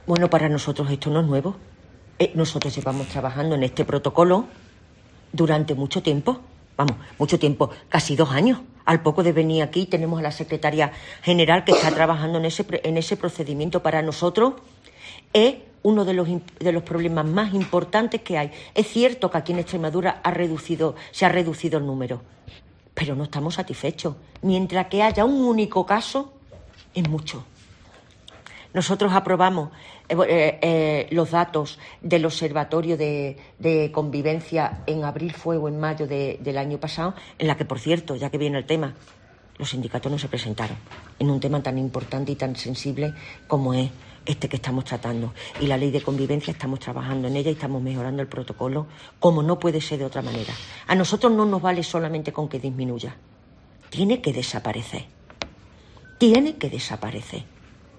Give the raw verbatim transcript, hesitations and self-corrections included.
Bueno, para nosotros esto no es nuevo. Eh, nosotros llevamos trabajando en este protocolo durante mucho tiempo. Vamos, mucho tiempo, casi dos años. Al poco de venir aquí tenemos a la secretaria general que está trabajando en ese, en ese procedimiento. Para nosotros es uno de los, de los problemas más importantes que hay. Es cierto que aquí en Extremadura ha reducido, se ha reducido el número, pero no estamos satisfechos. Mientras que haya un único caso, es mucho. Nosotros aprobamos eh, eh, los datos del Observatorio de, de Convivencia en abril, fue o en mayo de, del año pasado, en la que, por cierto, ya que viene el tema, los sindicatos no se presentaron en un tema tan importante y tan sensible como es este que estamos tratando. Y la ley de convivencia, estamos trabajando en ella y estamos mejorando el protocolo como no puede ser de otra manera. A nosotros no nos vale solamente con que disminuya. Tiene que desaparecer. Tiene que desaparecer.